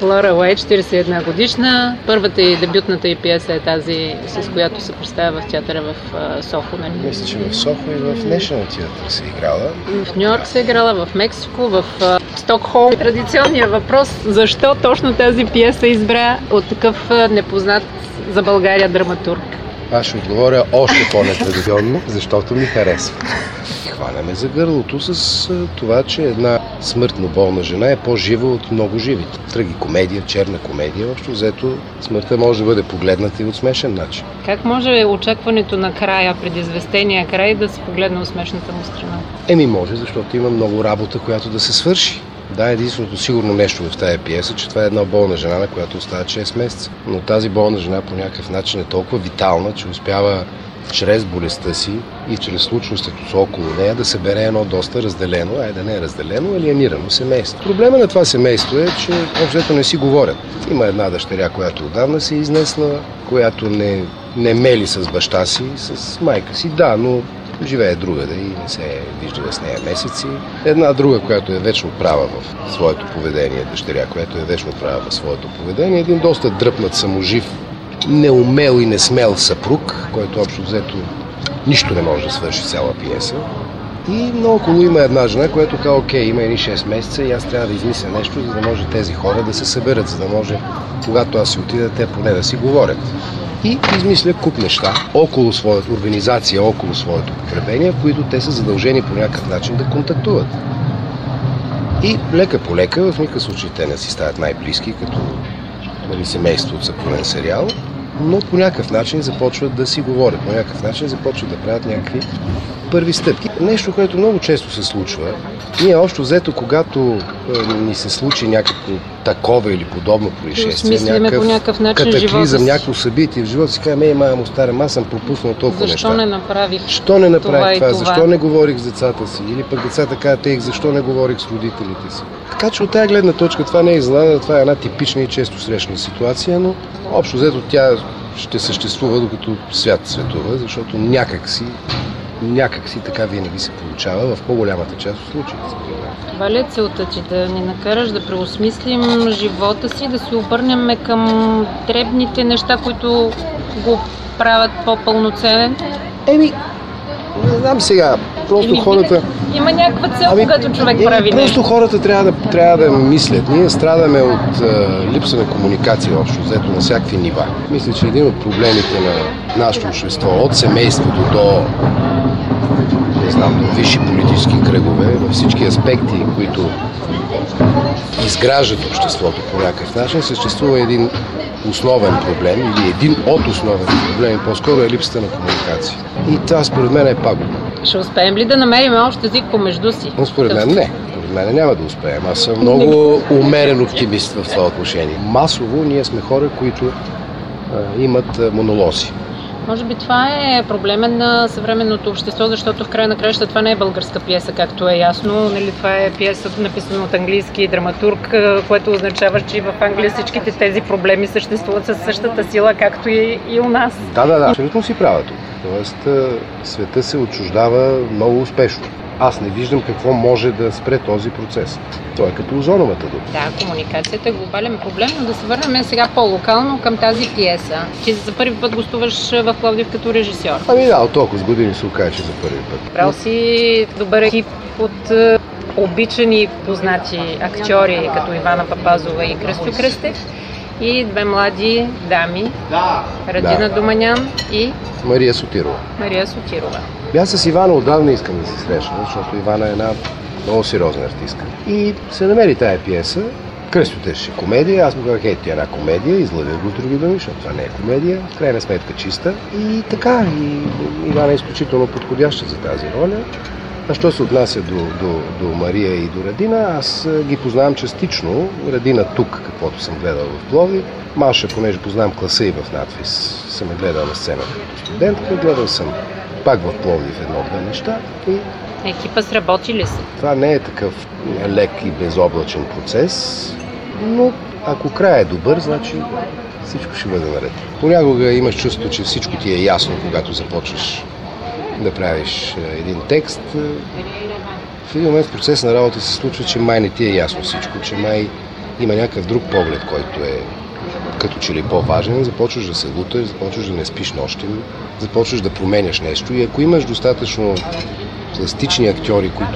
Лора Уейт, 41 годишна. Първата и дебютната й пиеса е тази, с която се представя в театъра в Сохо. Нали? Мисля, че в Сохо и в National Theatre се играла. В Нью-Йорк се играла, в Мексико, в Стокхолм. Традиционният въпрос, защо точно тази пиеса избра от такъв непознат за България драматург? Аз ще отговоря още по-нетрадиционно, защото ми харесва. Хваляме за гърлото с това, че една смъртно болна жена е по-жива от много живите. Трагикомедия, черна комедия, общо взето смъртта може да бъде погледната и от смешен начин. Как може очакването на края, предизвестения край, да се погледне от смешната му страна? Може, защото има много работа, която да се свърши. Да, единственото сигурно нещо в тази пиеса, че това е една болна жена, на която остават 6 месеца. Но тази болна жена по някакъв начин е толкова витална, че успява чрез болестта си и чрез случващото около нея да събере едно доста разделено, да не е разделено, алиенирано семейство. Проблема на това семейство е, че общо не си говорят. Има една дъщеря, която отдавна се е изнесла, която не мели с баща си, с майка си. Да, но живее другаде и не се е виждала с нея месеци. Една друга, която е вечно права в своето поведение, дъщеря, която е вечно права в своето поведение. Един доста дръпнат саможив, неумел и несмел съпруг, който общо взето нищо не може да свърши цяла пиеса. И наоколо има една жена, която казва, окей, има едни 6 месеца и аз трябва да измисля нещо, за да може тези хора да се съберат, за да може, когато аз си отида, те поне да си говорят. И измисля куп неща около своята организация, около своето погребение, в които те са задължени по някакъв начин да контактуват. И лека по лека, в никакъв случай те не си стават най-близки, като семейство от съпрунен сериал, но по някакъв начин започват да си говорят, по някакъв начин започват да правят някакви първи стъпки. Нещо, което много често се случва. Ние общо взето, когато ни се случи някакво такова или подобно происшествие, някакъв катаклизъм, някакво събитие в живота си, казваме, мамо, старем, аз съм пропуснал толкова неща. Защо не направих това? Защо не говорих с децата си? Или пък децата казват, защо не говорих с родителите си? Така че от тази гледна точка това не е изненада, това е една типична и често срещана ситуация, но общо взето тя ще съществува докато свят светува, защото някак си така винаги се получава в по-голямата част от случаите. Това ли е целта ти, да ни накараш да преосмислим живота си, да се обърнем към дребните неща, които го правят по-пълноценен? Не знам сега. Просто хората... Има някаква цел, когато човек прави нещо. Просто хората трябва да мислят. Ние страдаме от липса на комуникация общо, взето на всякакви нива. Мисля, че един от проблемите на нашето общество, от семейството до висши политически кръгове, във всички аспекти, които изграждат обществото по някакъв начин, съществува един основен проблем или един от основните проблеми, по-скоро е липсата на комуникация. И това според мен е пагубно. Ще успеем ли да намерим общ език помежду си? Но според мен не. Според мен няма да успеем. Аз съм много умерен оптимист в това отношение. Масово ние сме хора, които имат монолози. Може би това е проблемен на съвременното общество, защото в края на краища това не е българска пиеса, както е ясно. Нали, това е пиеса, написана от английски драматург, което означава, че в Англия всичките тези проблеми съществуват със същата сила, както и у нас. Да, абсолютно си права тук. Тоест, света се отчуждава много успешно. Аз не виждам какво може да спре този процес. Той е като озоновата дума. Да, комуникацията е глобален проблем, но да се върнем сега по-локално към тази пиеса. Ти за първи път гостуваш в Пловдив като режисьор. От толкова с години се окаже, че за първи път. Брал си добър екип от обичани и познати актьори, като Ивана Папазова и Кръстю Кръстев. И две млади дами, Радина Доманян и Мария Сотирова. Аз с Ивана отдавна искам да се срещна, защото Ивана е една много сериозна артистка. И се намери тая пиеса. Кръстю търсеше комедия, аз му казах, ти е една комедия, излъвя го с други думи, защото това не е комедия, в крайна сметка чиста. И така, Ивана е изключително подходяща за тази роля. А що се отнася до Мария и до Радина, аз ги познавам частично. Радина тук, каквото съм гледал в Пловдив. Маша, понеже познавам класа и в надфис, съм я гледал на сцена като студентка. Гледал съм пак в Пловдив едно-две неща. Екипа сработи ли са? Това не е такъв лек и безоблачен процес, но ако края е добър, значи всичко ще бъде наред. Понякога имаш чувство, че всичко ти е ясно, когато започваш да правиш един текст. В един момент в процес на работа се случва, че май не ти е ясно всичко, че май има някакъв друг поглед, който е като че ли по-важен, започваш да се луташ, започваш да не спиш нощем, започваш да променяш нещо и ако имаш достатъчно пластични актьори, които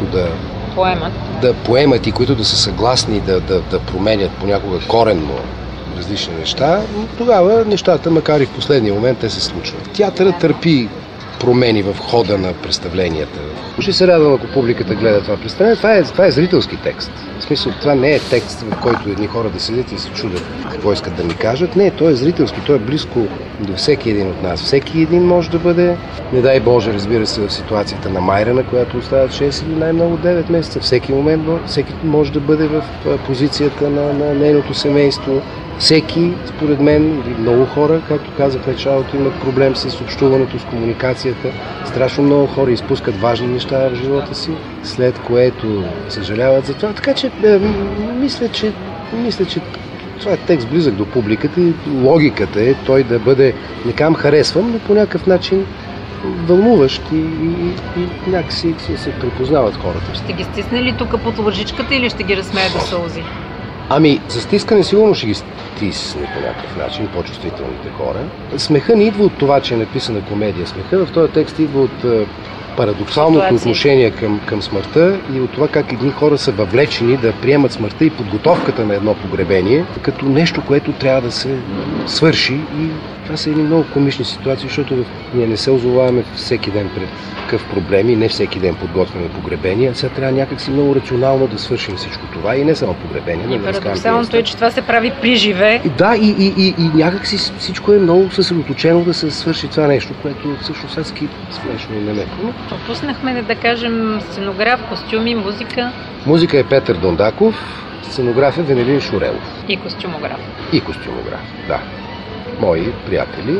да поемат и които да са съгласни да променят понякога коренно различни неща, тогава нещата, макар и в последния момент, те се случват. Театърът търпи промени в хода на представленията. Ще се радвам, ако публиката гледа това представление. Това е зрителски текст. В смисъл, това не е текст, в който едни хора да седят и се чудят какво искат да ми кажат. Не, той е зрителски, той е близко до всеки един от нас. Всеки един може да бъде, не дай Боже, разбира се, в ситуацията на Майрана, която остават 6 или най-много 9 месеца. Всеки момент, всеки може да бъде в позицията на нейното семейство. Всеки, според мен, много хора, както казах в началото, имат проблем с общуването, с комуникацията. Страшно много хора изпускат важни неща в живота си, след което съжаляват за това. Така че мисля, че това е текст близък до публиката и логиката е той да бъде, не кам харесвам, но по някакъв начин вълнуващ и някакси се припознават хората. Ще ги стисне ли тук под лъжичката или ще ги разсмее до сълзи? Ами, за стискане сигурно ще ги стисне по някакъв начин, по-чувствителните хора. Смеха не идва от това, че е написана комедия. Смеха в този текст идва от парадоксалното отношение към смъртта и от това как едни хора са въвлечени да приемат смъртта и подготовката на едно погребение като нещо, което трябва да се свърши. И това са едни много комични ситуации, защото ние не се озоваваме всеки ден пред такъв проблем и не всеки ден подготвяме погребение. Сега трябва някакси много рационално да свършим всичко това и не само погребение. И парадоксалното е, че това се прави при живе. Да, и някакси всичко е много съсредоточено да се свърши това нещо, което всъщност аз смешно и немето. Пропуснахме да кажем сценограф, костюми, музика. Музика е Петър Дондаков, сценограф е Венелин Шурелов. И костюмограф. И костюмограф, да. Мои приятели.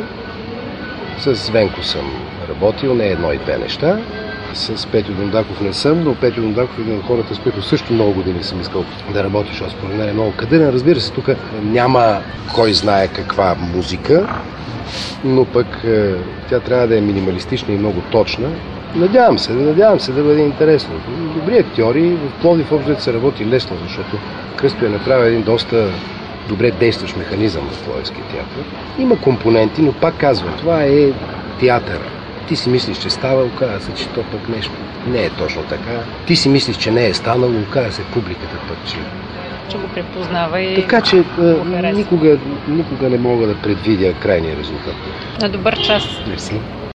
С Венко съм работил, не едно и две неща. С Петю Дондаков не съм, но Петю Дондаков е един от хората, с които също много години съм искал да работиш, защото според мен е много кадърен. Разбира се, тук няма кой знае каква музика, но пък тя трябва да е минималистична и много точна. Надявам се да бъде интересно. Добри актьори, в Пловдив общо се работи лесно, защото Кръстю е направил един доста добре действащ механизъм в Пловдивския театър. Има компоненти, но пак казвам, това е театър. Ти си мислиш, че става, оказва се, че то пък нещо не е точно така. Ти си мислиш, че не е станало, оказва се публиката пък, че го препознава и така че никога не мога да предвидя крайния резултат. На добър час. Мерси.